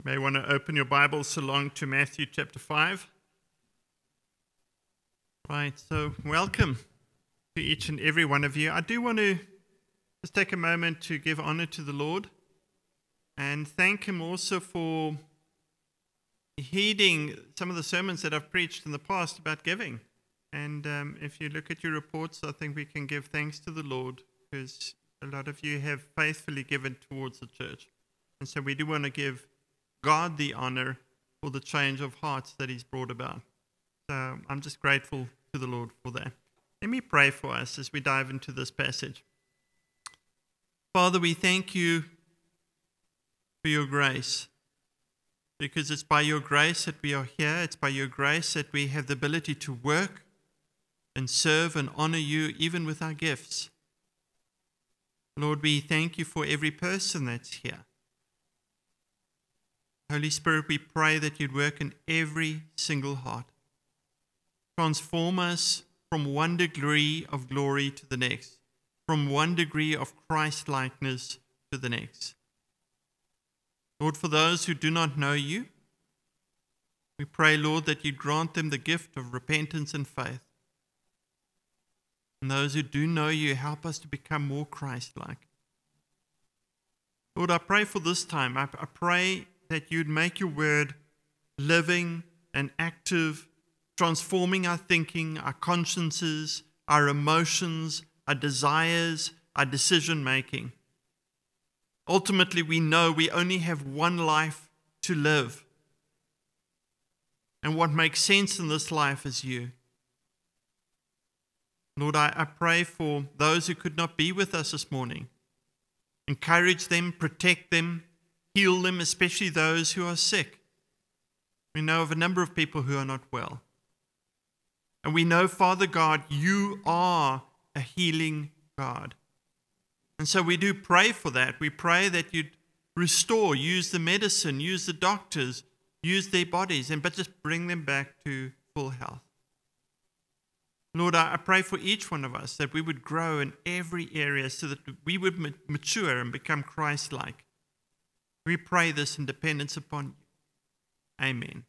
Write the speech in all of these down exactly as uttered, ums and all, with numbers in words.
You may want to open your Bibles along to Matthew chapter five. Right, so welcome to each and every one of you. I do want to just take a moment to give honor to the Lord and thank Him also for heeding some of the sermons that I've preached in the past about giving. And um, if you look at your reports, I think we can give thanks to the Lord because a lot of you have faithfully given towards the church. And so we do want to give God the honor for the change of hearts that He's brought about. So I'm just grateful to the Lord for that. Let me pray for us as we dive into this passage. Father, we thank you for your grace, because it's by your grace that we are here. It's by your grace that we have the ability to work and serve and honor you even with our gifts. Lord, we thank you for every person that's here. Holy Spirit, we pray that you'd work in every single heart. Transform us from one degree of glory to the next, from one degree of Christ-likeness to the next. Lord, for those who do not know you, we pray, Lord, that you grant them the gift of repentance and faith. And those who do know you, help us to become more Christ-like. Lord, I pray for this time. I, I pray that you'd make your word living and active, transforming our thinking, our consciences, our emotions, our desires, our decision-making. Ultimately, we know we only have one life to live. And what makes sense in this life is you. Lord, I, I pray for those who could not be with us this morning. Encourage them, protect them, heal them, especially those who are sick. We know of a number of people who are not well. And we know, Father God, you are a healing God. And so we do pray for that. We pray that you'd restore, use the medicine, use the doctors, use their bodies, and but just bring them back to full health. Lord, I pray for each one of us that we would grow in every area so that we would mature and become Christ-like. We pray this in dependence upon you. Amen.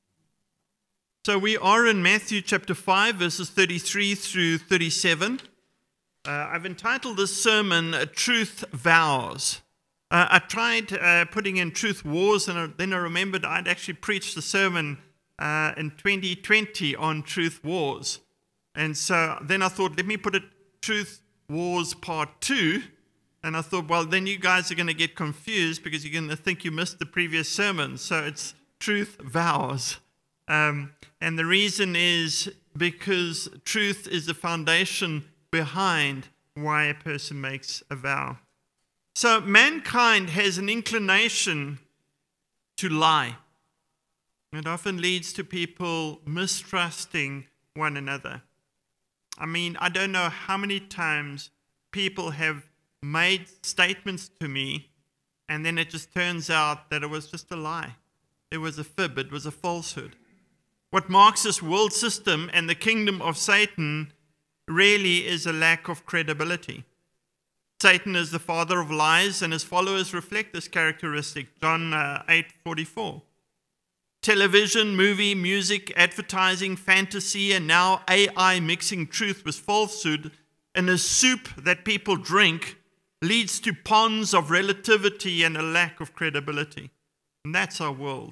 So we are in Matthew chapter five, verses thirty-three through thirty-seven. Uh, I've entitled this sermon, Truth Vows. Uh, I tried uh, putting in Truth Wars, and then I remembered I'd actually preached the sermon uh, in twenty twenty on Truth Wars. And so then I thought, let me put it Truth Wars Part two. And I thought, well, then you guys are going to get confused because you're going to think you missed the previous sermon. So it's Truth Vows. Um, and the reason is because truth is the foundation behind why a person makes a vow. So mankind has an inclination to lie. It often leads to people mistrusting one another. I mean, I don't know how many times people have made statements to me, and then it just turns out that it was just a lie. It was a fib. It was a falsehood. What marks this world system and the kingdom of Satan really is a lack of credibility. Satan is the father of lies, and his followers reflect this characteristic. John uh, eight forty-four. Television, movie, music, advertising, fantasy, and now A I mixing truth with falsehood in a soup that people drink leads to ponds of relativity and a lack of credibility. And that's our world.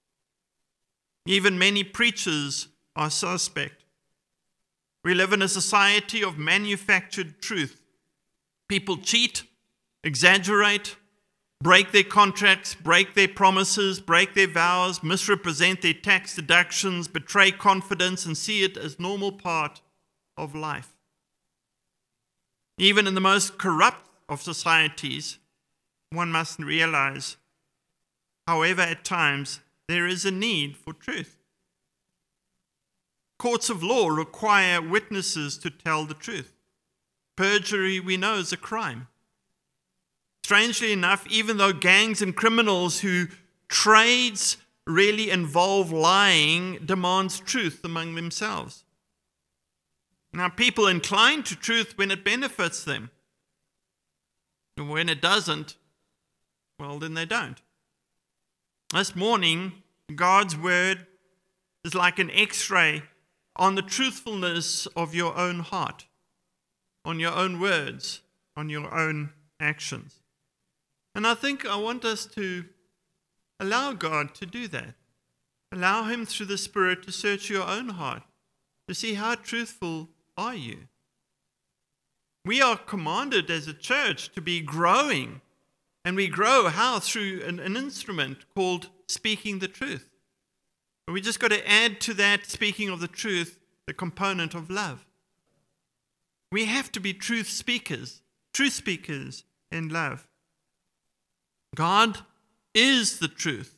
Even many preachers are suspect. We live in a society of manufactured truth. People cheat, exaggerate, break their contracts, break their promises, break their vows, misrepresent their tax deductions, betray confidence, and see it as normal part of life. Even in the most corrupt of societies, one must realize, however, at times, there is a need for truth. Courts of law require witnesses to tell the truth. Perjury, we know, is a crime. Strangely enough, even though gangs and criminals who trades really involve lying, demands truth among themselves. Now, people incline to truth when it benefits them. And when it doesn't, well, then they don't. This morning, God's word is like an x-ray on the truthfulness of your own heart, on your own words, on your own actions. And I think I want us to allow God to do that. Allow him through the Spirit to search your own heart, to see how truthful are you. We are commanded as a church to be growing, and we grow how? Through an, an instrument called speaking the truth. We just got to add to that speaking of the truth the component of love. We have to be truth speakers, truth speakers in love. God is the truth.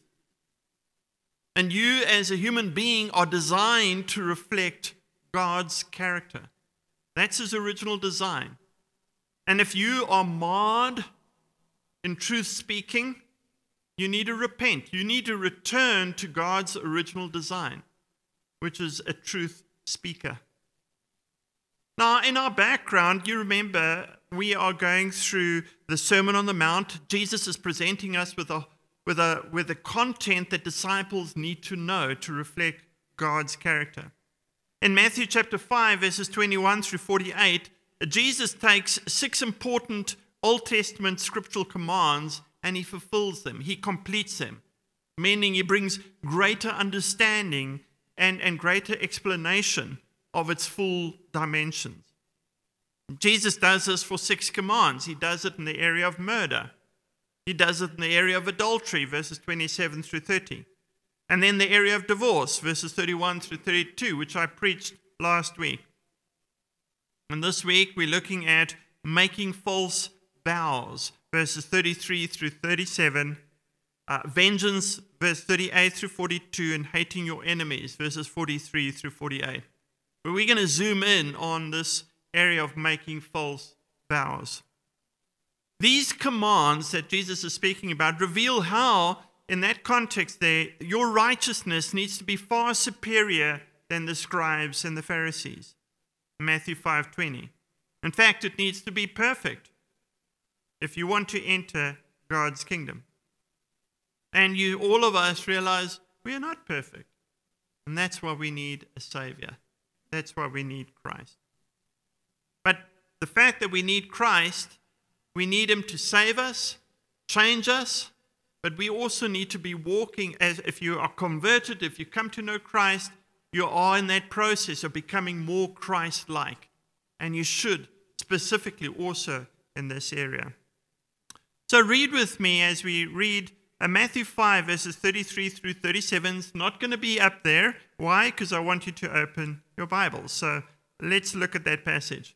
And you as a human being are designed to reflect God's character. That's his original design. And if you are marred in truth speaking, you need to repent. You need to return to God's original design, which is a truth speaker. Now, in our background, you remember we are going through the Sermon on the Mount. Jesus is presenting us with a with a with the content that disciples need to know to reflect God's character. In Matthew chapter five, verses twenty-one through forty-eight, Jesus takes six important Old Testament scriptural commands and he fulfills them. He completes them, meaning he brings greater understanding and, and greater explanation of its full dimensions. Jesus does this for six commands. He does it in the area of murder. He does it in the area of adultery, verses twenty-seven through thirty. And then the area of divorce, verses thirty-one through thirty-two, which I preached last week. And this week we're looking at making false vows, verses thirty-three through thirty-seven, uh, vengeance, verse thirty-eight through forty-two, and hating your enemies, verses forty-three through forty-eight. But we're going to zoom in on this area of making false vows. These commands that Jesus is speaking about reveal how, in that context there, your righteousness needs to be far superior than the scribes and the Pharisees. Matthew five twenty. In fact, it needs to be perfect if you want to enter God's kingdom. And you, all of us, realize we are not perfect. And that's why we need a Savior. That's why we need Christ. But the fact that we need Christ, we need him to save us, change us, but we also need to be walking as if you are converted, if you come to know Christ, you are in that process of becoming more Christ-like. And you should, specifically also in this area. So read with me as we read uh, Matthew five, verses thirty-three through thirty-seven. It's not going to be up there. Why? Because I want you to open your Bibles. So let's look at that passage.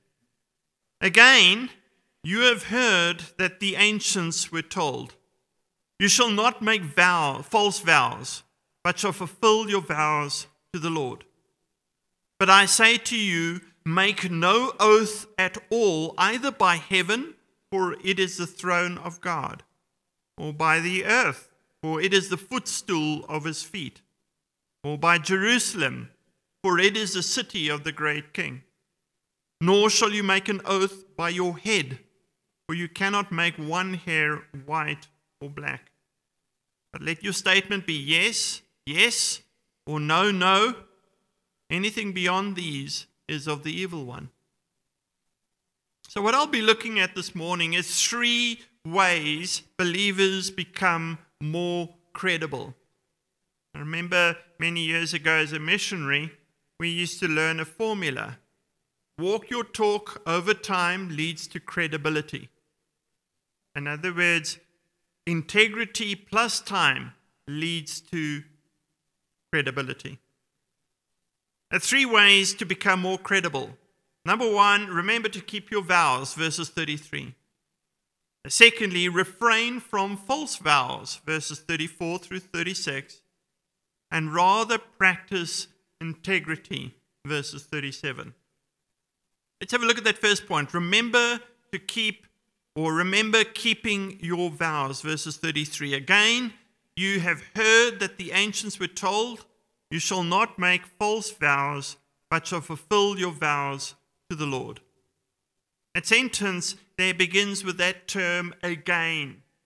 Again, you have heard that the ancients were told, you shall not make vow, false vows, but shall fulfill your vows to the Lord. But I say to you, make no oath at all, either by heaven, for it is the throne of God, or by the earth, for it is the footstool of his feet, or by Jerusalem, for it is the city of the great King. Nor shall you make an oath by your head, for you cannot make one hair white or black. But let your statement be yes, yes, or no, no. Anything beyond these is of the evil one. So what I'll be looking at this morning is three ways believers become more credible. I remember many years ago as a missionary, we used to learn a formula. Walk your talk over time leads to credibility. In other words, integrity plus time leads to credibility. There are three ways to become more credible. Number one, remember to keep your vows, verses thirty-three. Secondly, refrain from false vows, verses thirty-four through thirty-six. And rather practice integrity, verses thirty-seven. Let's have a look at that first point. Remember to keep, or remember keeping your vows, verses thirty-three. Again, you have heard that the ancients were told, you shall not make false vows, but shall fulfill your vows to the Lord. That sentence there begins with that term again.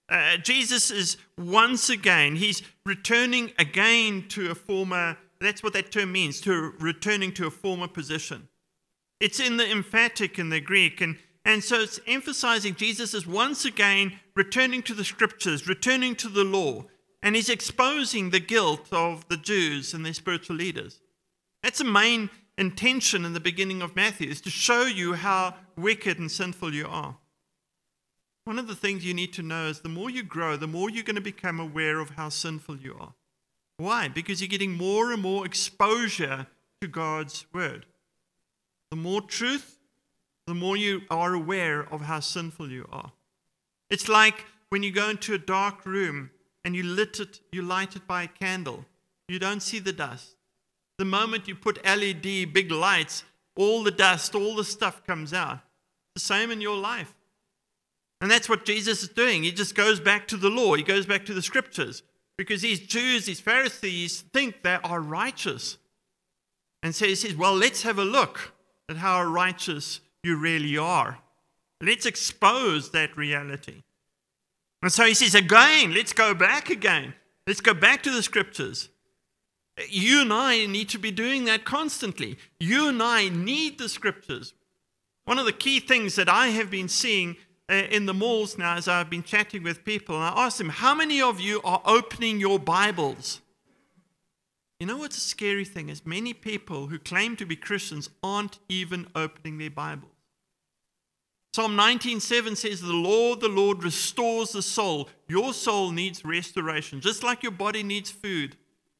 Uh, Jesus is once again, he's returning again to a former, that's what that term means, to returning to a former position. It's in the emphatic in the Greek, and, and so it's emphasizing Jesus is once again returning to the scriptures, returning to the law, and he's exposing the guilt of the Jews and their spiritual leaders. That's the main intention in the beginning of Matthew, is to show you how wicked and sinful you are. One of the things you need to know is the more you grow, the more you're going to become aware of how sinful you are. Why? Because you're getting more and more exposure to God's word. The more truth, the more you are aware of how sinful you are. It's like when you go into a dark room and you lit it, you light it by a candle. You don't see the dust. The moment you put L E D big lights, all the dust, all the stuff comes out. The same in your life. And that's what Jesus is doing. He just goes back to the law. He goes back to the scriptures. Because these Jews, these Pharisees, think they are righteous. And so he says, well, let's have a look at how righteous you really are. Let's expose that reality. And so he says, again, let's go back again. Let's go back to the scriptures. You and I need to be doing that constantly. You and I need the scriptures. One of the key things that I have been seeing uh, in the malls now as I've been chatting with people, and I asked them, how many of you are opening your Bibles? You know what's a scary thing is many people who claim to be Christians aren't even opening their Bibles. Psalm nineteen seven says, the Lord, the Lord restores the soul. Your soul needs restoration, just like your body needs food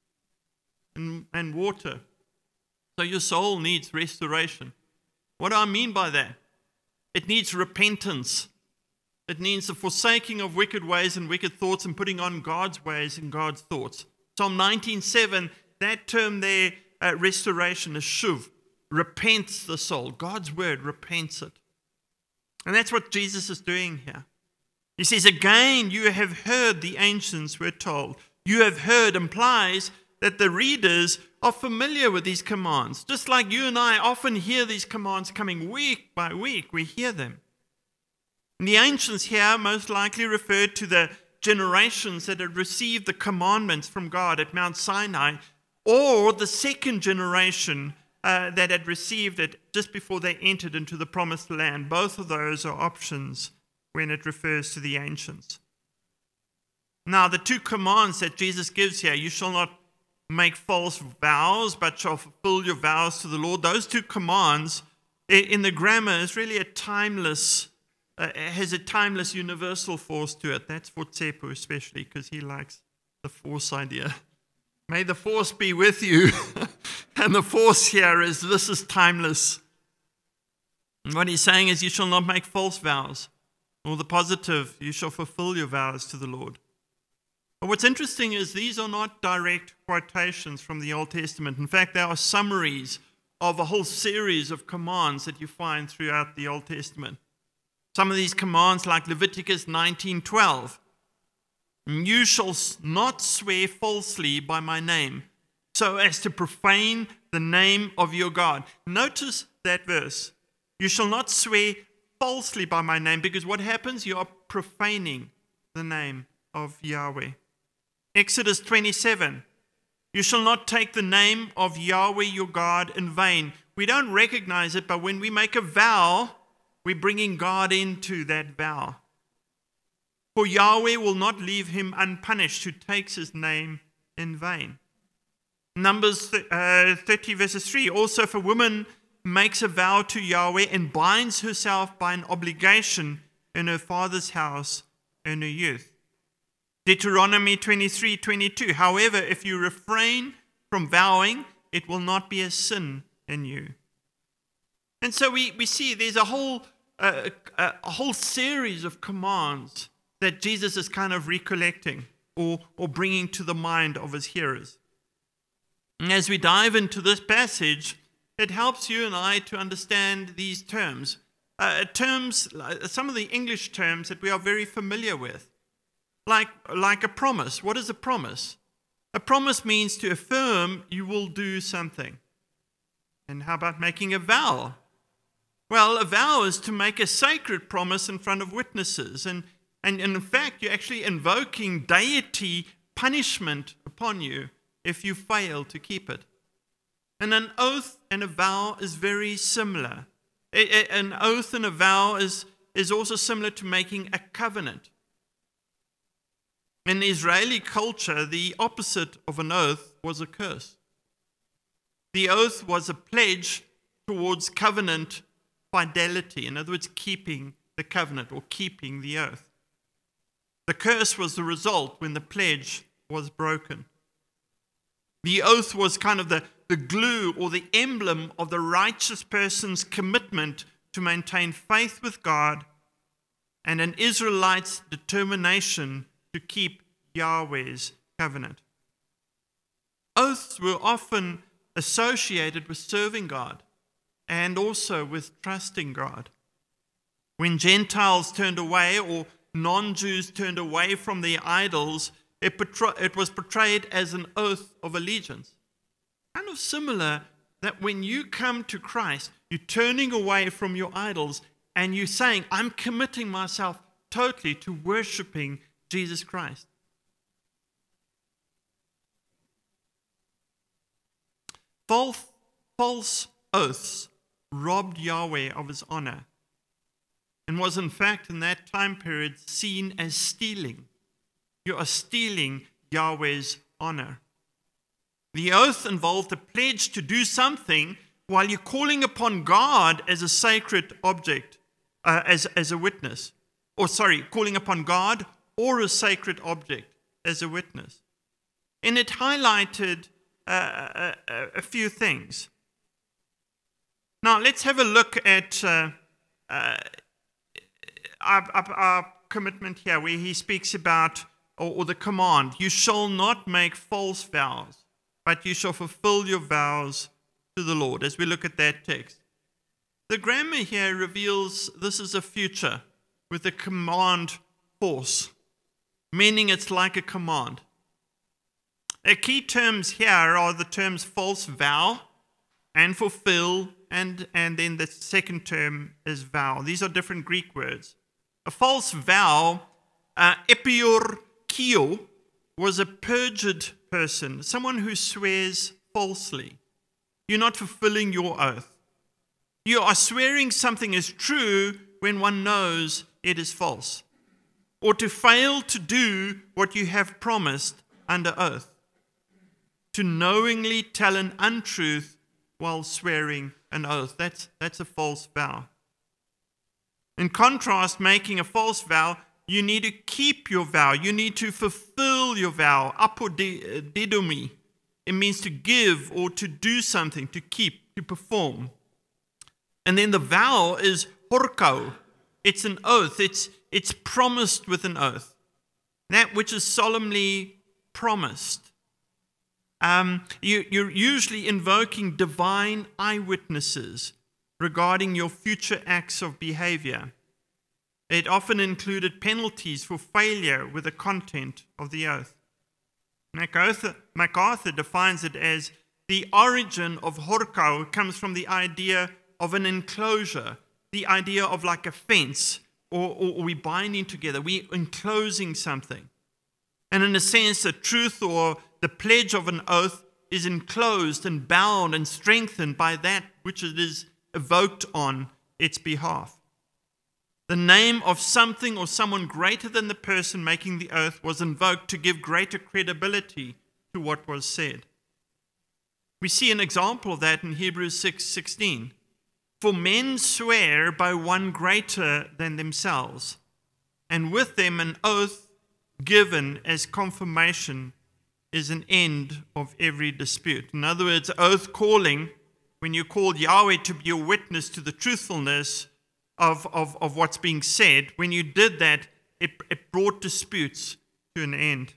and, and water. So your soul needs restoration. What do I mean by that? It needs repentance. It needs the forsaking of wicked ways and wicked thoughts and putting on God's ways and God's thoughts. Psalm nineteen seven, that term there, uh, restoration, is shuv, repents the soul. God's word repents it. And that's what Jesus is doing here. He says, again, you have heard the ancients were told. You have heard implies that the readers are familiar with these commands. Just like you and I often hear these commands coming week by week, we hear them. And the ancients here most likely referred to the generations that had received the commandments from God at Mount Sinai, or the second generation uh, that had received it just before they entered into the promised land. Both of those are options when it refers to the ancients. Now, the two commands that Jesus gives here, you shall not make false vows, but shall fulfill your vows to the Lord. Those two commands in the grammar is really a timeless, uh, has a timeless universal force to it. That's for Tsepo especially, because he likes the force idea. May the force be with you. And the force here is, this is timeless. And what he's saying is, you shall not make false vows. Or the positive, you shall fulfill your vows to the Lord. But what's interesting is these are not direct quotations from the Old Testament. In fact, they are summaries of a whole series of commands that you find throughout the Old Testament. Some of these commands, like Leviticus nineteen twelve, you shall not swear falsely by my name, so as to profane the name of your God. Notice that verse. You shall not swear falsely by my name, because what happens? You are profaning the name of Yahweh. Exodus twenty-seven. You shall not take the name of Yahweh your God in vain. We don't recognize it, but when we make a vow, we're bringing God into that vow. For Yahweh will not leave him unpunished who takes his name in vain. Numbers uh, thirty verses three. Also, if a woman makes a vow to Yahweh and binds herself by an obligation in her father's house in her youth. Deuteronomy twenty-three twenty-two. However, if you refrain from vowing, it will not be a sin in you. And so we, we see there's a whole uh, a, a whole series of commands that Jesus is kind of recollecting or, or bringing to the mind of his hearers. And as we dive into this passage, it helps you and I to understand these terms. Uh, terms, some of the English terms that we are very familiar with. Like, like a promise. What is a promise? A promise means to affirm you will do something. And how about making a vow? Well, a vow is to make a sacred promise in front of witnesses. And And, and in fact, you're actually invoking deity punishment upon you if you fail to keep it. And an oath and a vow is very similar. A, a, an oath and a vow is, is also similar to making a covenant. In Israeli culture, the opposite of an oath was a curse. The oath was a pledge towards covenant fidelity. In other words, keeping the covenant or keeping the oath. The curse was the result when the pledge was broken. The oath was kind of the, the glue or the emblem of the righteous person's commitment to maintain faith with God and an Israelite's determination to keep Yahweh's covenant. Oaths were often associated with serving God and also with trusting God. When Gentiles turned away or non-Jews turned away from their idols, it, portray- it was portrayed as an oath of allegiance. Kind of similar that when you come to Christ, you're turning away from your idols and you're saying, I'm committing myself totally to worshiping Jesus Christ. False, false oaths robbed Yahweh of his honor and was in fact in that time period seen as stealing. You are stealing Yahweh's honor. The oath involved a pledge to do something while you're calling upon God as a sacred object, uh, as, as a witness. Or sorry, calling upon God or a sacred object as a witness. And it highlighted uh, a, a few things. Now, let's have a look at uh, uh, our, our, our commitment here, where he speaks about, or, or the command, you shall not make false vows, but you shall fulfill your vows to the Lord, as we look at that text. The grammar here reveals this is a future with a command force, meaning it's like a command. The key terms here are the terms false vow and fulfill, and, and then the second term is vow. These are different Greek words. A false vow, uh, epiorkio, was a perjured person, someone who swears falsely. You're not fulfilling your oath. You are swearing something is true when one knows it is false, or to fail to do what you have promised under oath, to knowingly tell an untruth while swearing an oath. That's, that's a false vow. In contrast, making a false vow, you need to keep your vow. You need to fulfill your vow. Apodidomi. It means to give or to do something, to keep, to perform. And then the vow is horkau. It's an oath. It's, it's promised with an oath. That which is solemnly promised. Um, you, you're usually invoking divine eyewitnesses regarding your future acts of behavior. It often included penalties for failure with the content of the oath. MacArthur, MacArthur defines it as the origin of horkau comes from the idea of an enclosure, the idea of like a fence, or, or, or we binding together, we enclosing something. And in a sense, the truth or the pledge of an oath is enclosed and bound and strengthened by that which it is evoked on its behalf. The name of something or someone greater than the person making the oath was invoked to give greater credibility to what was said. We see an example of that in Hebrews six sixteen. For men swear by one greater than themselves, and with them an oath given as confirmation is an end of every dispute. In other words, oath calling, when you call Yahweh to be a witness to the truthfulness of, of, of what's being said, when you did that, it, it brought disputes to an end.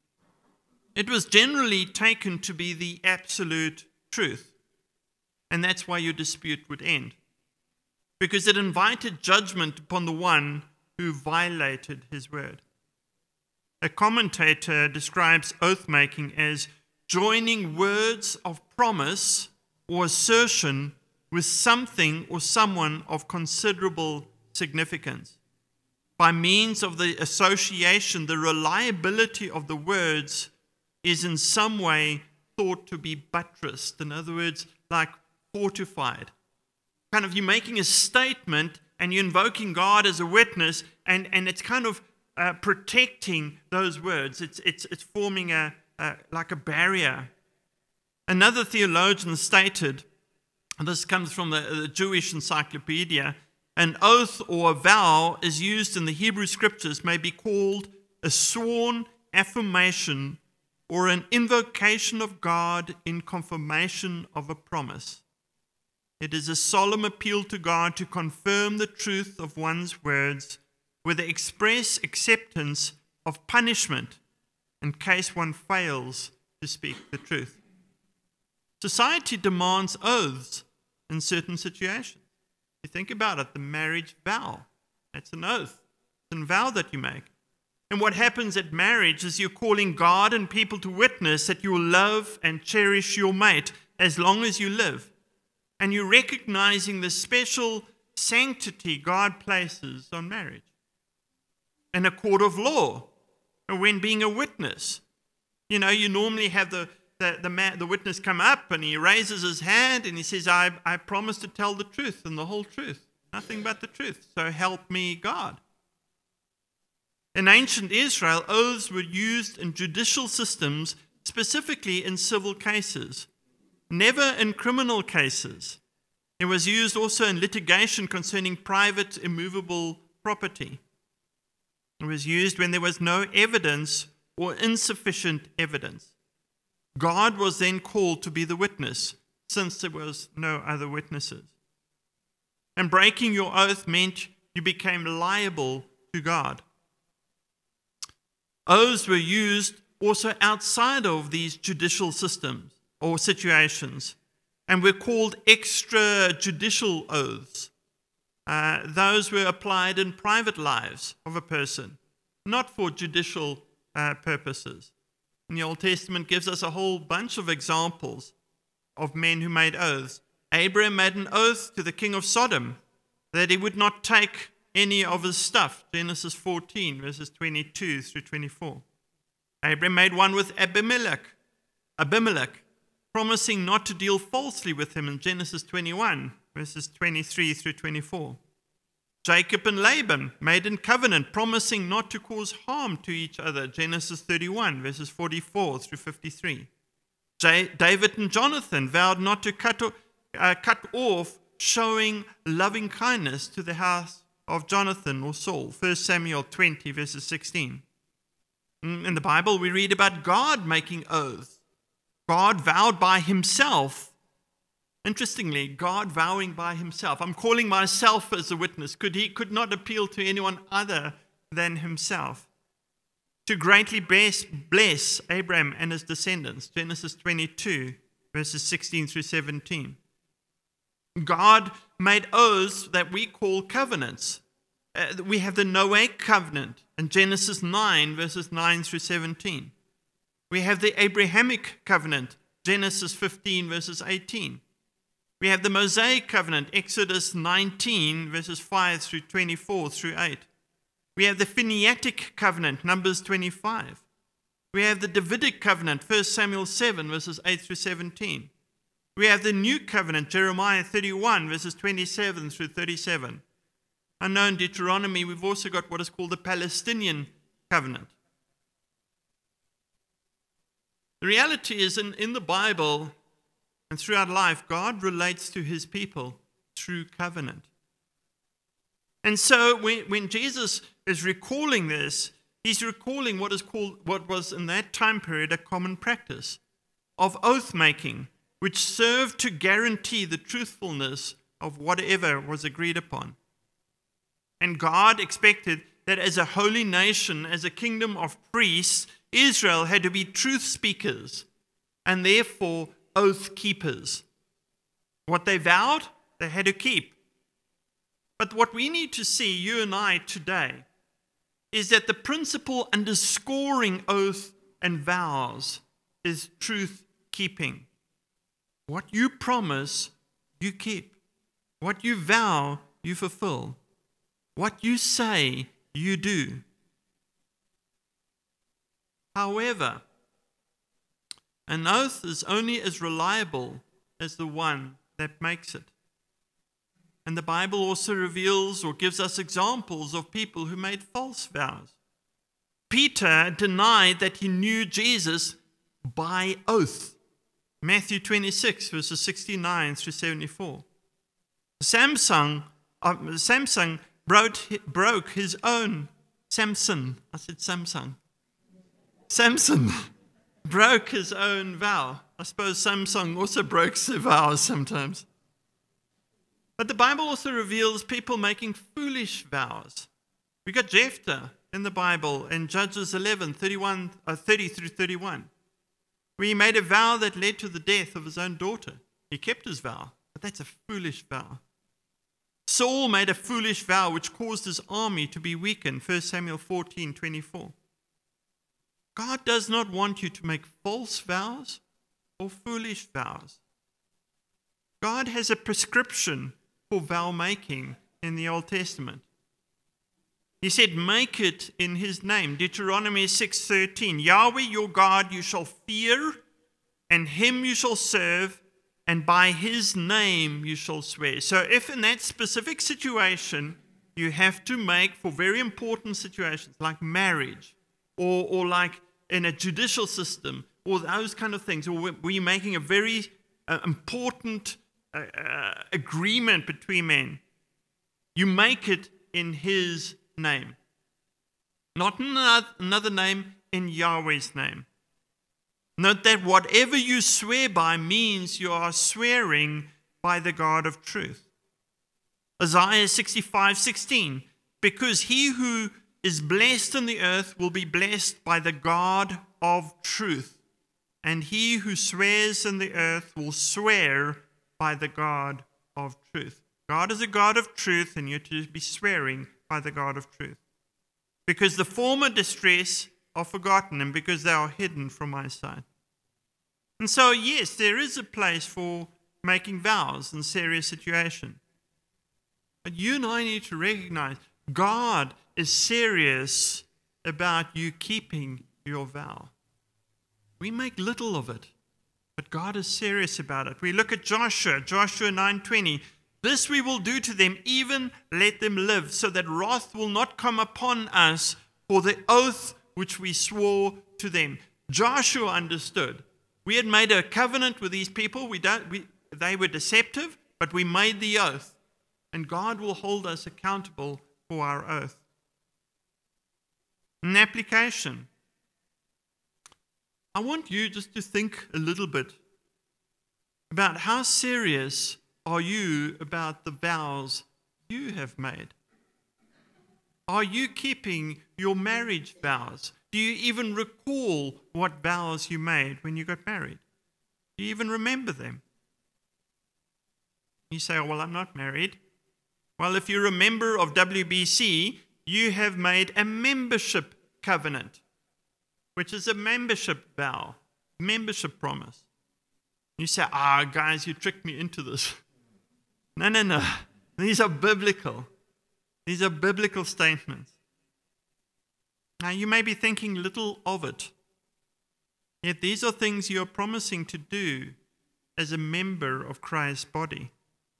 It was generally taken to be the absolute truth, and that's why your dispute would end, because it invited judgment upon the one who violated his word. A commentator describes oath-making as joining words of promise or assertion with something or someone of considerable significance. by means of the association, the reliability of the words is in some way thought to be buttressed. In other words, like fortified. Kind of you're making a statement and you're invoking God as a witness, and, and it's kind of uh, protecting those words. It's, it's, it's forming a, a like a barrier. Another theologian stated, and this comes from the, the Jewish Encyclopedia, an oath or a vow is used in the Hebrew Scriptures may be called a sworn affirmation or an invocation of God in confirmation of a promise. It is a solemn appeal to God to confirm the truth of one's words with the express acceptance of punishment in case one fails to speak the truth. Society demands oaths in certain situations. You think about it, the marriage vow. That's an oath. It's a vow that you make. And what happens at marriage is you're calling God and people to witness that you will love and cherish your mate as long as you live. And you're recognizing the special sanctity God places on marriage. In a court of law, or when being a witness, you know, you normally have the The, the, man, the witness come up and he raises his hand and he says, I, I promise to tell the truth and the whole truth, nothing but the truth. So help me God. In ancient Israel, oaths were used in judicial systems, specifically in civil cases, never in criminal cases. It was used also in litigation concerning private immovable property. It was used when there was no evidence or insufficient evidence. God was then called to be the witness, since there was no other witnesses. And breaking your oath meant you became liable to God. Oaths were used also outside of these judicial systems or situations, and were called extrajudicial oaths. Uh, those were applied in private lives of a person, not for judicial uh, purposes. And the Old Testament gives us a whole bunch of examples of men who made oaths. Abraham made an oath to the king of Sodom that he would not take any of his stuff. Genesis fourteen, verses twenty-two through twenty-four. Abraham made one with Abimelech, Abimelech, promising not to deal falsely with him in Genesis twenty-one, verses twenty-three through twenty-four. Jacob and Laban made a covenant, promising not to cause harm to each other. Genesis thirty-one, verses forty-four through fifty-three. J- David and Jonathan vowed not to cut, o- uh, cut off showing loving kindness to the house of Jonathan or Saul. First Samuel twenty, verses sixteen. In the Bible, we read about God making oaths. God vowed by himself. Interestingly, God vowing by himself. I'm calling myself as a witness. Could he could not appeal to anyone other than himself. To greatly bless, bless Abraham and his descendants. Genesis twenty-two, verses sixteen through seventeen. God made oaths that we call covenants. Uh, we have the Noahic covenant in Genesis nine, verses nine through seventeen. We have the Abrahamic covenant, Genesis fifteen, verses eighteen. We have the Mosaic covenant, Exodus nineteen, verses five through twenty-four through eight. We have the Phinehaitic covenant, Numbers twenty-five. We have the Davidic covenant, First Samuel seven, verses eight through seventeen. We have the New Covenant, Jeremiah thirty-one, verses twenty-seven through thirty-seven. I know in Deuteronomy we've also got what is called the Palestinian covenant. The reality is in, in the Bible and throughout life, God relates to his people through covenant. And so when, when Jesus is recalling this, he's recalling what is called, what was in that time period a common practice of oath-making, which served to guarantee the truthfulness of whatever was agreed upon. And God expected that as a holy nation, as a kingdom of priests, Israel had to be truth speakers and therefore oath keepers. What they vowed, they had to keep. But what we need to see, you and I today, is that the principle underscoring oath and vows is truth keeping. What you promise, you keep. What you vow, you fulfill. What you say, you do. However, an oath is only as reliable as the one that makes it. And the Bible also reveals or gives us examples of people who made false vows. Peter denied that he knew Jesus by oath. Matthew twenty-six, verses sixty-nine through seventy-four. Samson, uh, Samson broke, broke his own, Samson, I said Samsung. Samson broke his own vow. I suppose Samson also breaks their vows sometimes. But the Bible also reveals people making foolish vows. We got Jephthah in the Bible in Judges eleven, thirty-one, uh, thirty through thirty-one, where he made a vow that led to the death of his own daughter. He kept his vow, but that's a foolish vow. Saul made a foolish vow which caused his army to be weakened, First Samuel fourteen, twenty-four. God does not want you to make false vows or foolish vows. God has a prescription for vow making in the Old Testament. He said, make it in his name. Deuteronomy six thirteen. Yahweh your God you shall fear, and him you shall serve, and by his name you shall swear. So if in that specific situation you have to make, for very important situations like marriage, or, or like in a judicial system, or those kind of things, or where you're making a very uh, important uh, uh, agreement between men, you make it in his name. Not in another name, in Yahweh's name. Note that whatever you swear by means you are swearing by the God of truth. Isaiah sixty-five sixteen. Because he who is blessed in the earth will be blessed by the God of truth, and he who swears in the earth will swear by the God of truth. God is a God of truth, and you're to be swearing by the God of truth. Because the former distress are forgotten, and because they are hidden from my sight. And so, yes, there is a place for making vows in serious situations. But you and I need to recognize God is serious about you keeping your vow. We make little of it, but God is serious about it. We look at Joshua, Joshua nine twenty. This we will do to them, even let them live, so that wrath will not come upon us for the oath which we swore to them. Joshua understood. We had made a covenant with these people. We don't. We, they were deceptive, but we made the oath. And God will hold us accountable for our oath. An application. I want you just to think a little bit about how serious are you about the vows you have made. Are you keeping your marriage vows? Do you even recall what vows you made when you got married? Do you even remember them? You say, oh, well, I'm not married. Well, if you're a member of W B C, you have made a membership covenant, which is a membership vow, membership promise. You say, ah, oh, guys, you tricked me into this. No, no, no. These are biblical. These are biblical statements. Now, you may be thinking little of it, yet these are things you are promising to do as a member of Christ's body.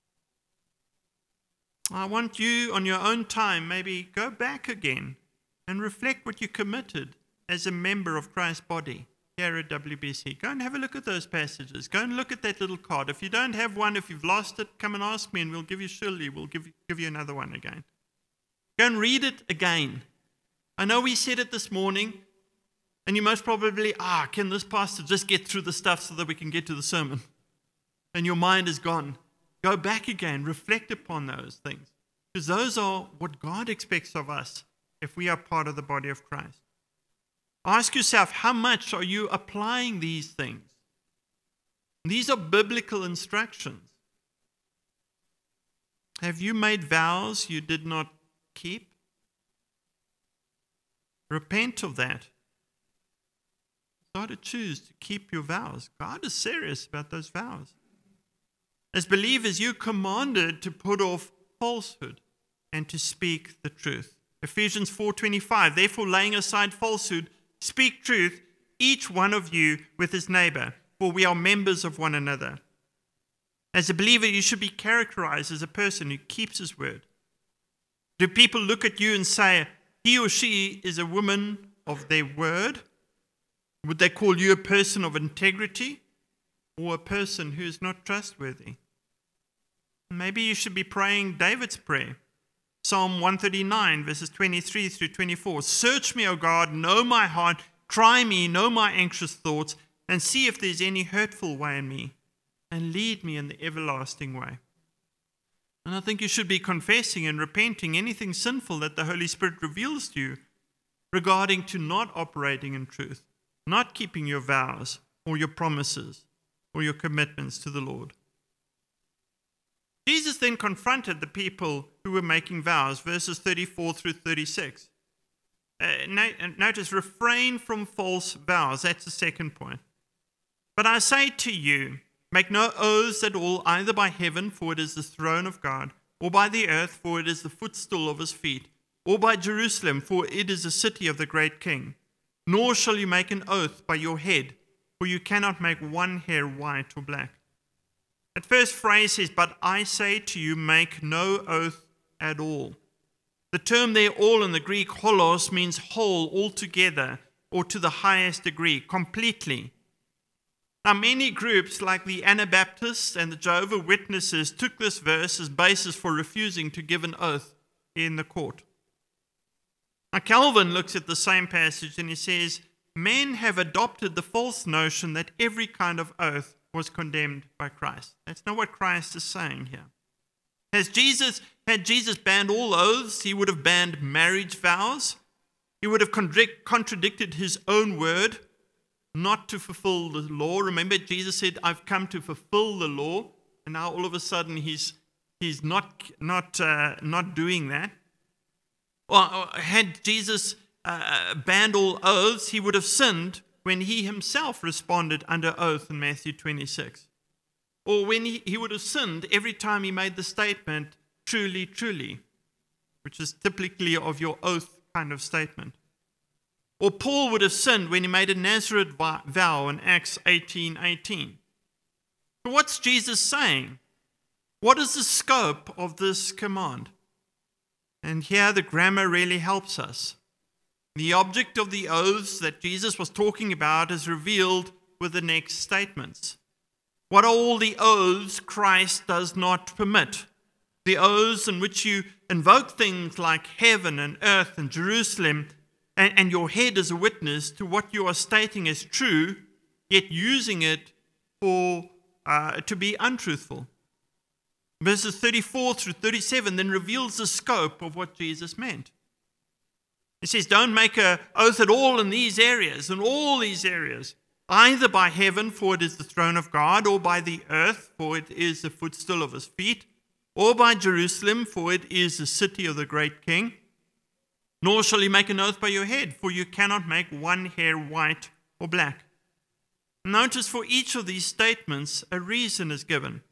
I want you, on your own time, maybe go back again and reflect what you committed as a member of Christ's body here at W B C. Go and have a look at those passages. Go and look at that little card. If you don't have one, if you've lost it, come and ask me and we'll give you, surely we'll give you, give you another one again. Go and read it again. I know we said it this morning, and you most probably, ah, can this pastor just get through the stuff so that we can get to the sermon? And your mind is gone. Go back again, reflect upon those things, because those are what God expects of us if we are part of the body of Christ. Ask yourself, how much are you applying these things? These are biblical instructions. Have you made vows you did not keep? Repent of that. Start to choose to keep your vows. God is serious about those vows. As believers, you're commanded to put off falsehood and to speak the truth. Ephesians four twenty-five, therefore laying aside falsehood, speak truth, each one of you with his neighbor, for we are members of one another. As a believer, you should be characterized as a person who keeps his word. Do people look at you and say, he or she is a woman of their word? Would they call you a person of integrity or a person who is not trustworthy? Maybe you should be praying David's prayer. Psalm one thirty-nine, verses twenty-three through twenty-four. Search me, O God, know my heart, try me, know my anxious thoughts, and see if there's any hurtful way in me, and lead me in the everlasting way. And I think you should be confessing and repenting anything sinful that the Holy Spirit reveals to you regarding to not operating in truth, not keeping your vows or your promises or your commitments to the Lord. Jesus then confronted the people who were making vows, verses thirty-four through thirty-six. Uh, notice, refrain from false vows. That's the second point. But I say to you, make no oaths at all, either by heaven, for it is the throne of God, or by the earth, for it is the footstool of his feet, or by Jerusalem, for it is the city of the great king. Nor shall you make an oath by your head, for you cannot make one hair white or black. That first phrase says, but I say to you, make no oath at all. The term there, all in the Greek, holos, means whole, altogether, or to the highest degree, completely. Now, many groups like the Anabaptists and the Jehovah's Witnesses took this verse as basis for refusing to give an oath in the court. Now, Calvin looks at the same passage and he says, men have adopted the false notion that every kind of oath was condemned by Christ. That's not what Christ is saying here. Has Jesus, had Jesus banned all oaths, he would have banned marriage vows. He would have contradicted his own word, not to fulfill the law. Remember, Jesus said, I've come to fulfill the law. And now all of a sudden he's he's not, not, uh, not doing that. Well, had Jesus uh, banned all oaths, he would have sinned when he himself responded under oath in Matthew twenty-six. Or when he, he would have sinned every time he made the statement, truly, truly, which is typically of your oath kind of statement. Or Paul would have sinned when he made a Nazareth vow in Acts eighteen eighteen. So what's Jesus saying? What is the scope of this command? And here the grammar really helps us. The object of the oaths that Jesus was talking about is revealed with the next statements. What are all the oaths Christ does not permit? The oaths in which you invoke things like heaven and earth and Jerusalem, and, and your head is a witness to what you are stating as true, yet using it for uh, to be untruthful. Verses thirty-four through thirty-seven then reveals the scope of what Jesus meant. It says, don't make an oath at all in these areas, in all these areas, either by heaven, for it is the throne of God, or by the earth, for it is the footstool of his feet, or by Jerusalem, for it is the city of the great king. Nor shall you make an oath by your head, for you cannot make one hair white or black. Notice for each of these statements, a reason is given.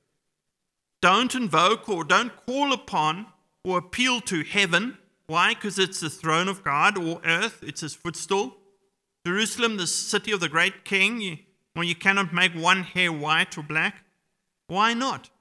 Don't invoke or don't call upon or appeal to heaven. Why? Because it's the throne of God, or earth, it's his footstool. Jerusalem, the city of the great king, you, well, you cannot make one hair white or black. Why not?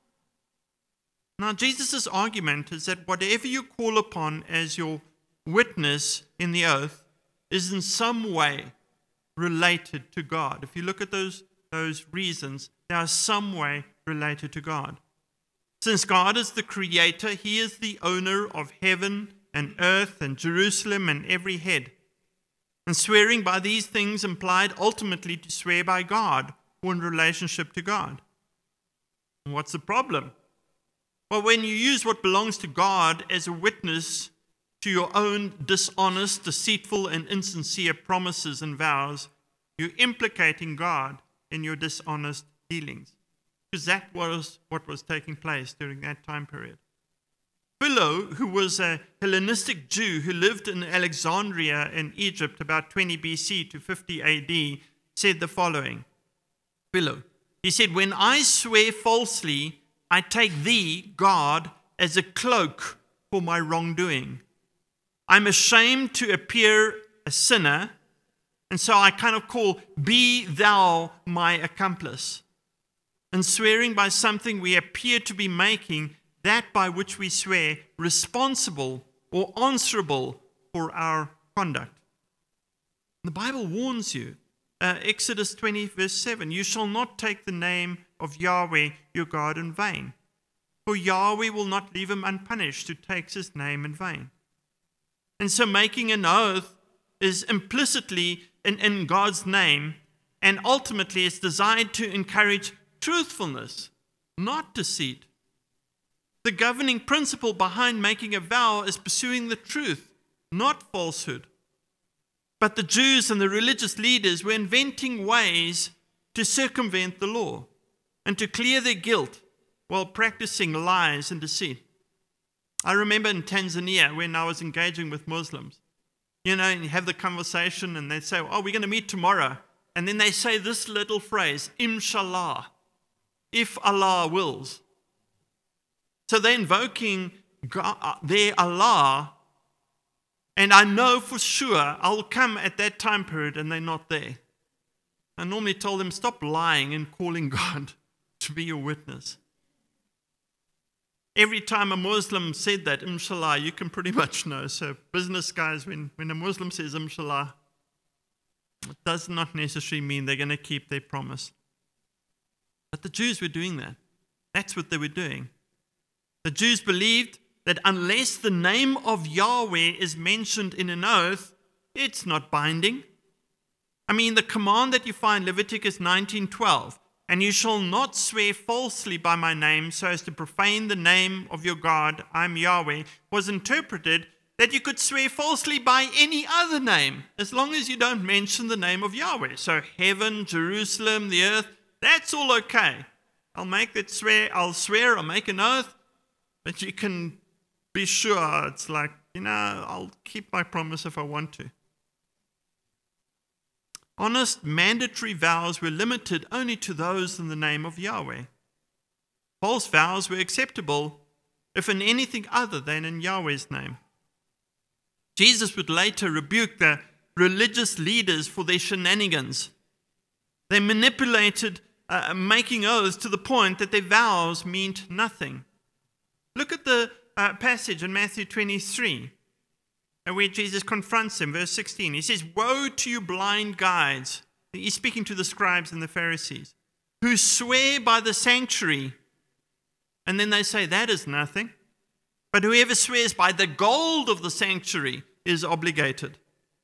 Now, Jesus' argument is that whatever you call upon as your witness in the oath is in some way related to God. If you look at those, those reasons, they are some way related to God. Since God is the creator, he is the owner of heaven and earth and Jerusalem and every head. And swearing by these things implied ultimately to swear by God or in relationship to God. And what's the problem? Well, when you use what belongs to God as a witness to your own dishonest, deceitful, and insincere promises and vows, you're implicating God in your dishonest dealings. Because that was what was taking place during that time period. Philo, who was a Hellenistic Jew who lived in Alexandria in Egypt about twenty B C to fifty A D, said the following. Philo, he said, when I swear falsely, I take thee, God, as a cloak for my wrongdoing. I'm ashamed to appear a sinner, and so I kind of call, be thou my accomplice. And swearing by something we appear to be making, that by which we swear, responsible or answerable for our conduct. The Bible warns you, uh, Exodus twenty verse seven, you shall not take the name of Yahweh your God in vain, for Yahweh will not leave him unpunished who takes his name in vain. And so making an oath is implicitly in, in God's name, and ultimately it's designed to encourage truthfulness, not deceit. The governing principle behind making a vow is pursuing the truth, not falsehood. But the Jews and the religious leaders were inventing ways to circumvent the law and to clear their guilt while practicing lies and deceit. I remember in Tanzania when I was engaging with Muslims, you know, and you have the conversation and they say, oh, we're going to meet tomorrow. And then they say this little phrase, Inshallah, if Allah wills. So they're invoking God, their Allah, and I know for sure I'll come at that time period and they're not there. I normally tell them, stop lying and calling God to be your witness. Every time a Muslim said that, Inshallah, you can pretty much know. So business guys, when, when a Muslim says Inshallah, it does not necessarily mean they're going to keep their promise. But the Jews were doing that. That's what they were doing. The Jews believed that unless the name of Yahweh is mentioned in an oath, it's not binding. I mean, the command that you find Leviticus nineteen twelve, and you shall not swear falsely by my name so as to profane the name of your God, I'm Yahweh, was interpreted that you could swear falsely by any other name, as long as you don't mention the name of Yahweh. So heaven, Jerusalem, the earth, that's all okay. I'll make that swear, I'll swear, I'll make an oath, but you can be sure it's like, you know, I'll keep my promise if I want to. Honest, mandatory vows were limited only to those in the name of Yahweh. False vows were acceptable if in anything other than in Yahweh's name. Jesus would later rebuke the religious leaders for their shenanigans. They manipulated uh, making oaths to the point that their vows meant nothing. Look at the uh, passage in Matthew twenty-three, where Jesus confronts them, verse sixteen. He says, woe to you blind guides. He's speaking to the scribes and the Pharisees, who swear by the sanctuary. And then they say, that is nothing. But whoever swears by the gold of the sanctuary is obligated.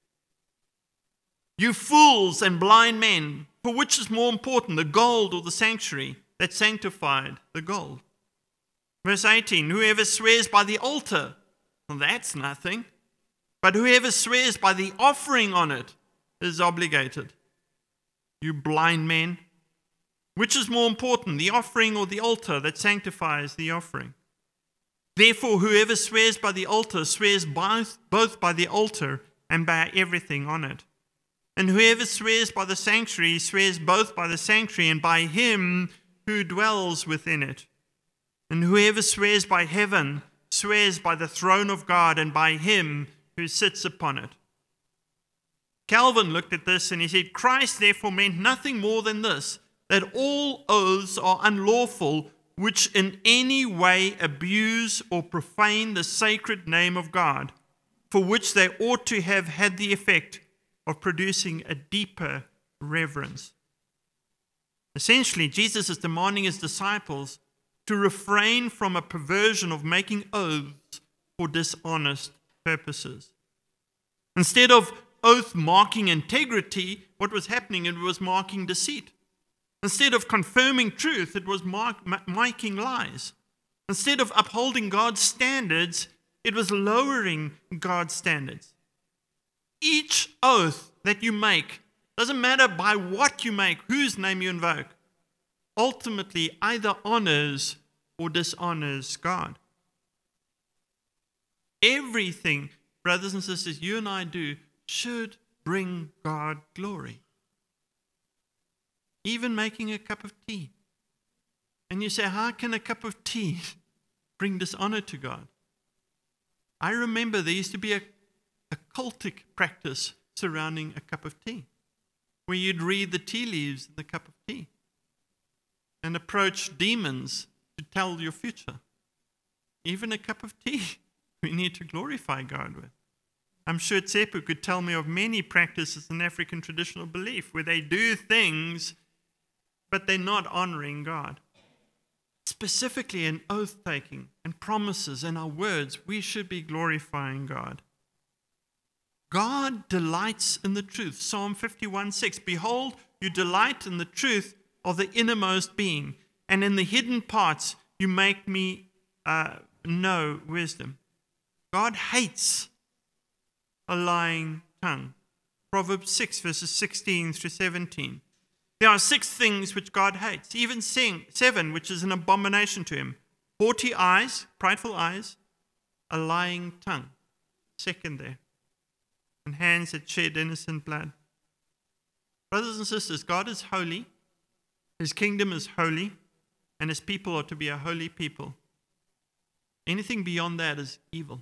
You fools and blind men, for which is more important, the gold or the sanctuary that sanctified the gold? Verse eighteen, whoever swears by the altar, well, that's nothing. But whoever swears by the offering on it is obligated. You blind men, which is more important, the offering or the altar that sanctifies the offering? Therefore, whoever swears by the altar swears both, both by the altar and by everything on it. And whoever swears by the sanctuary swears both by the sanctuary and by him who dwells within it. And whoever swears by heaven swears by the throne of God and by him who sits upon it. Calvin looked at this and he said, Christ therefore meant nothing more than this, that all oaths are unlawful which in any way abuse or profane the sacred name of God, for which they ought to have had the effect of producing a deeper reverence. Essentially, Jesus is demanding his disciples to refrain from a perversion of making oaths for dishonest purposes. Instead of oath marking integrity, what was happening, it was marking deceit. Instead of confirming truth, it was mark, making lies. Instead of upholding God's standards, it was lowering God's standards. Each oath that you make, doesn't matter by what you make, whose name you invoke, ultimately either honors or dishonors God. Everything, brothers and sisters, you and I do should bring God glory. Even making a cup of tea. And you say, how can a cup of tea bring dishonor to God? I remember there used to be a cultic practice surrounding a cup of tea, where you'd read the tea leaves in the cup of tea and approach demons to tell your future. Even a cup of tea we need to glorify God with. I'm sure Tsepu could tell me of many practices in African traditional belief where they do things, but they're not honoring God. Specifically in oath-taking and promises and our words, we should be glorifying God. God delights in the truth. Psalm fifty-one six, behold, you delight in the truth of the innermost being, and in the hidden parts you make me uh, know wisdom. God hates a lying tongue. Proverbs six, verses sixteen through seventeen. There are six things which God hates, even seven, which is an abomination to him. Haughty eyes, prideful eyes, a lying tongue. Second there. And hands that shed innocent blood. Brothers and sisters, God is holy. His kingdom is holy. And his people are to be a holy people. Anything beyond that is evil.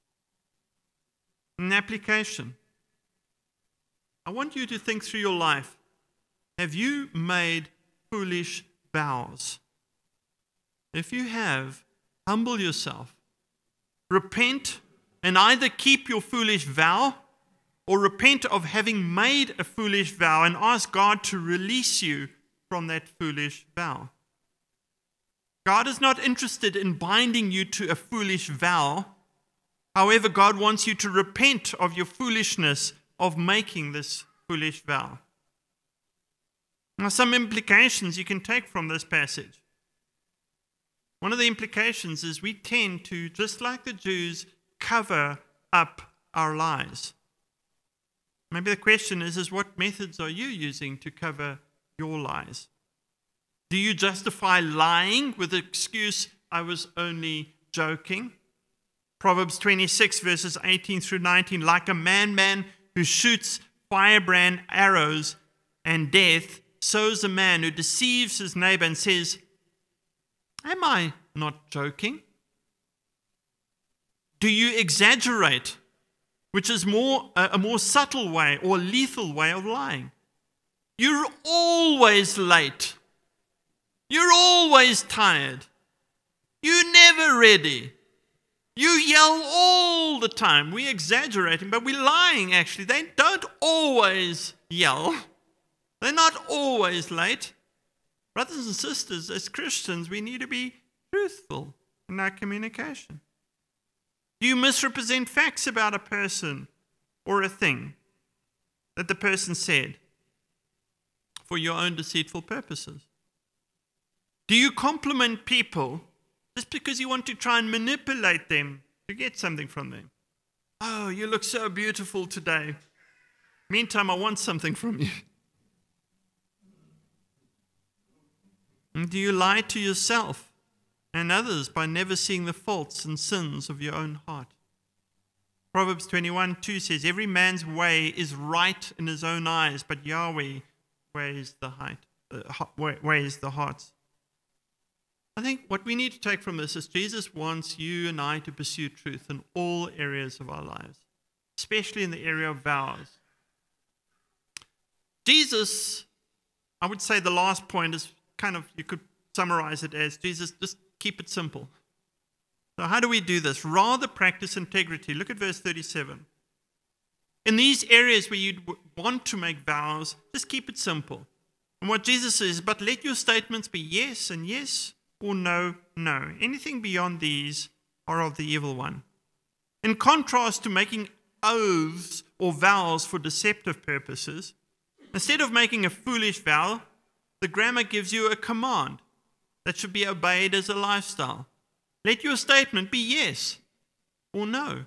In application, I want you to think through your life. Have you made foolish vows? If you have, humble yourself. Repent and either keep your foolish vow or repent of having made a foolish vow and ask God to release you from that foolish vow. God is not interested in binding you to a foolish vow. However, God wants you to repent of your foolishness of making this foolish vow. Now, some implications you can take from this passage. One of the implications is we tend to, just like the Jews, cover up our lies. Maybe the question is, is what methods are you using to cover your lies? Do you justify lying with the excuse, I was only joking? Proverbs twenty-six, verses eighteen through nineteen, like a madman who shoots firebrand arrows and death, so is a man who deceives his neighbor and says, am I not joking? Do you exaggerate, which is more a, a more subtle way or lethal way of lying? You're always late. You're always tired. You're never ready. You yell all the time. We're exaggerating, but we're lying actually. They don't always yell. They're not always late. Brothers and sisters, as Christians, we need to be truthful in our communication. Do you misrepresent facts about a person or a thing that the person said for your own deceitful purposes? Do you compliment people just because you want to try and manipulate them to get something from them? Oh, you look so beautiful today. Meantime, I want something from you. And do you lie to yourself and others by never seeing the faults and sins of your own heart? Proverbs twenty-one two says, every man's way is right in his own eyes, but Yahweh weighs the height, uh, weighs the hearts. I think what we need to take from this is Jesus wants you and I to pursue truth in all areas of our lives, especially in the area of vows. Jesus, I would say the last point is kind of, you could summarize it as, Jesus, just keep it simple. So how do we do this? Rather practice integrity. Look at verse thirty-seven. In these areas where you want to make vows, just keep it simple. And what Jesus says, but let your statements be yes and yes, or no, no. Anything beyond these are of the evil one. In contrast to making oaths or vows for deceptive purposes, instead of making a foolish vow, the grammar gives you a command that should be obeyed as a lifestyle. Let your statement be yes or no.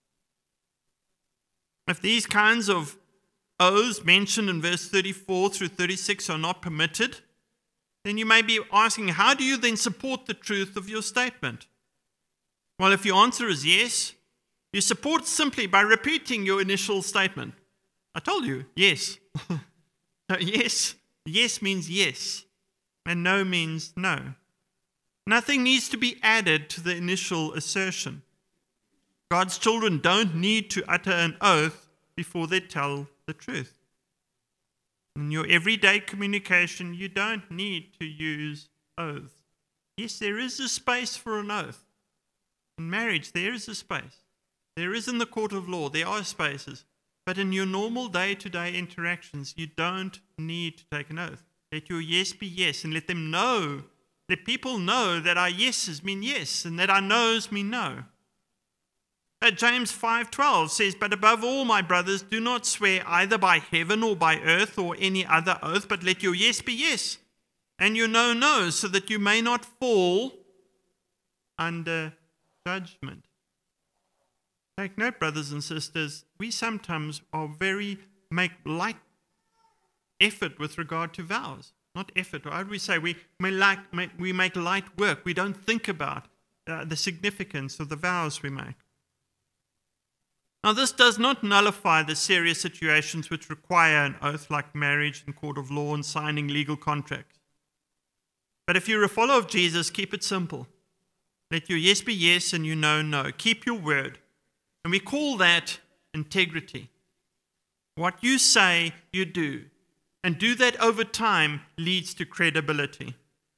If these kinds of oaths mentioned in verse thirty-four through thirty-six are not permitted, then you may be asking, how do you then support the truth of your statement? Well, if your answer is yes, you support simply by repeating your initial statement. I told you, yes. No, yes. Yes means yes, and no means no. Nothing needs to be added to the initial assertion. God's children don't need to utter an oath before they tell the truth. In your everyday communication, you don't need to use oaths. Yes, there is a space for an oath. In marriage, there is a space. There is in the court of law, there are spaces. But in your normal day-to-day interactions, you don't need to take an oath. Let your yes be yes, and let them know, let people know that our yeses mean yes, and that our noes mean no. Uh, James five twelve says, "But above all, my brothers, do not swear either by heaven or by earth or any other oath, but let your yes be yes, and your no, no, so that you may not fall under judgment." Take note, brothers and sisters, we sometimes are very, make light effort with regard to vows. Not effort, how do we say? We, may like, we make light work. We don't think about uh, the significance of the vows we make. Now, this does not nullify the serious situations which require an oath, like marriage and court of law and signing legal contracts. But if you're a follower of Jesus, keep it simple. Let your yes be yes and your no, no. Keep your word. And we call that integrity. What you say, you do. And do that over time leads to credibility.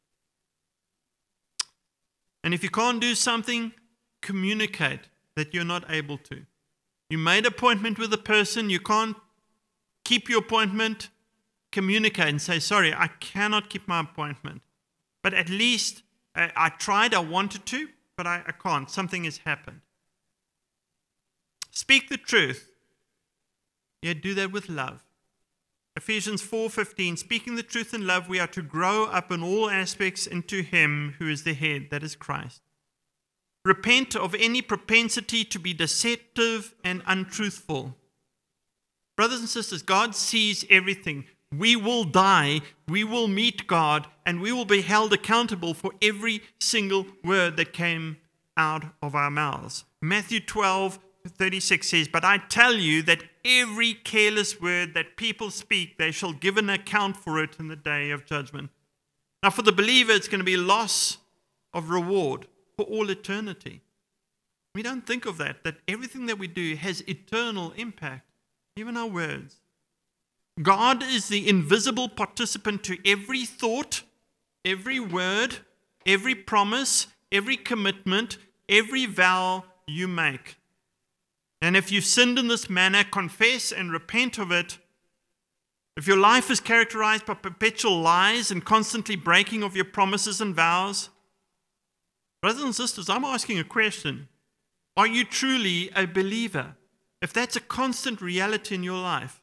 And if you can't do something, communicate that you're not able to. You made an appointment with a person, you can't keep your appointment, communicate and say, sorry, I cannot keep my appointment. But at least I, I tried, I wanted to, but I, I can't. Something has happened. Speak the truth, yet do that with love. Ephesians four fifteen, speaking the truth in love, we are to grow up in all aspects into Him who is the head, that is Christ. Repent of any propensity to be deceptive and untruthful. Brothers and sisters, God sees everything. We will die, we will meet God, and we will be held accountable for every single word that came out of our mouths. Matthew twelve thirty-six says, "But I tell you that every careless word that people speak, they shall give an account for it in the day of judgment." Now, for the believer, it's going to be loss of reward for all eternity. We don't think of that, that everything that we do has eternal impact, even our words. God is the invisible participant to every thought, every word, every promise, every commitment, every vow you make. And if you've sinned in this manner, confess and repent of it. If your life is characterized by perpetual lies and constantly breaking of your promises and vows, brothers and sisters, I'm asking a question. Are you truly a believer? If that's a constant reality in your life,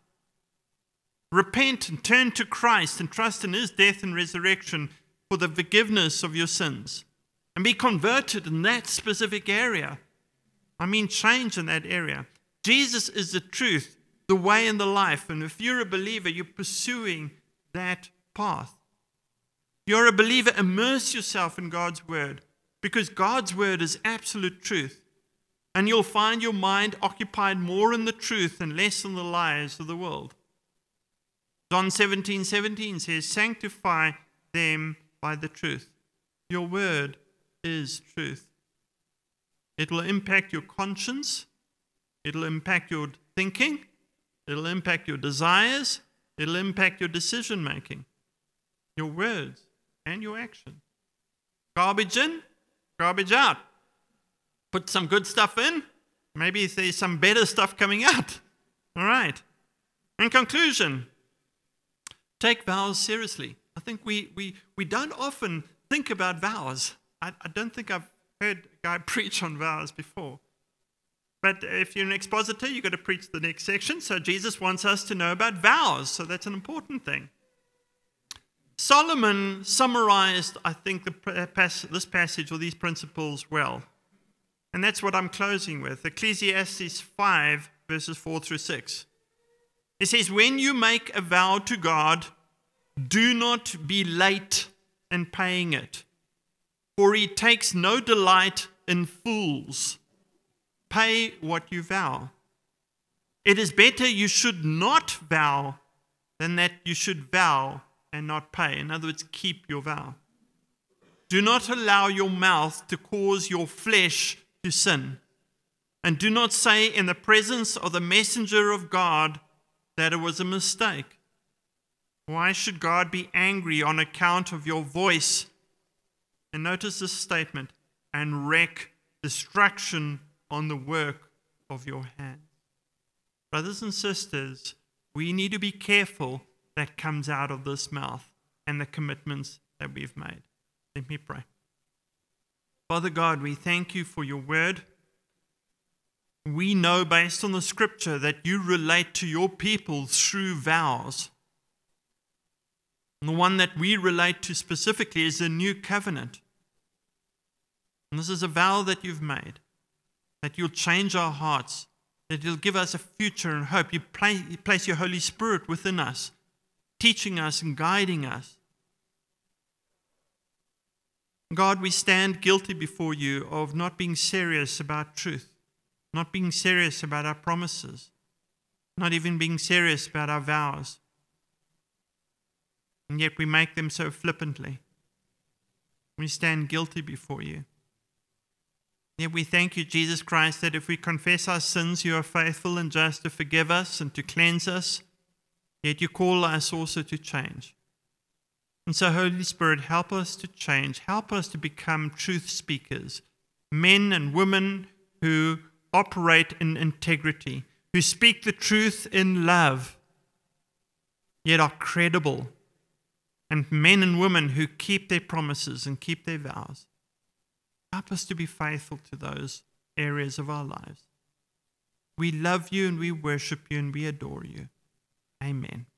repent and turn to Christ and trust in His death and resurrection for the forgiveness of your sins. And be converted in that specific area. I mean, change in that area. Jesus is the truth, the way, and the life. And if you're a believer, you're pursuing that path. If you're a believer, immerse yourself in God's Word, because God's Word is absolute truth. And you'll find your mind occupied more in the truth and less in the lies of the world. John seventeen seventeen says, "Sanctify them by the truth." Your word is truth. It will impact your conscience. It'll impact your thinking. It'll impact your desires. It'll impact your decision making, your words, and your action. Garbage in, garbage out. Put some good stuff in. Maybe there's some better stuff coming out. All right. In conclusion, take vows seriously. I think we we, we don't often think about vows. I, I don't think I've heard a guy preach on vows before. But if you're an expositor, you've got to preach the next section. So Jesus wants us to know about vows. So that's an important thing. Solomon summarized, I think, the, this passage or these principles well. And that's what I'm closing with. Ecclesiastes five, verses four through six. It says, "When you make a vow to God, do not be late in paying it, for He takes no delight in fools. Pay what you vow. It is better you should not vow than that you should vow and not pay." In other words, keep your vow. "Do not allow your mouth to cause your flesh to sin. And do not say in the presence of the messenger of God that it was a mistake. Why should God be angry on account of your voice? And notice this statement, and wreak destruction on the work of your hands. Brothers and sisters, we need to be careful that comes out of this mouth and the commitments that we've made. Let me pray. Father God, we thank you for your word. We know based on the scripture that you relate to your people through vows. And the one that we relate to specifically is the new covenant. And this is a vow that you've made, that you'll change our hearts, that you'll give us a future and hope. You place your Holy Spirit within us, teaching us and guiding us. God, we stand guilty before you of not being serious about truth, not being serious about our promises, not even being serious about our vows. And yet we make them so flippantly. We stand guilty before you. Yet we thank you, Jesus Christ, that if we confess our sins, you are faithful and just to forgive us and to cleanse us. Yet you call us also to change. And so, Holy Spirit, help us to change. Help us to become truth speakers, men and women who operate in integrity, who speak the truth in love, yet are credible, and men and women who keep their promises and keep their vows. Help us to be faithful to those areas of our lives. We love you and we worship you and we adore you. Amen.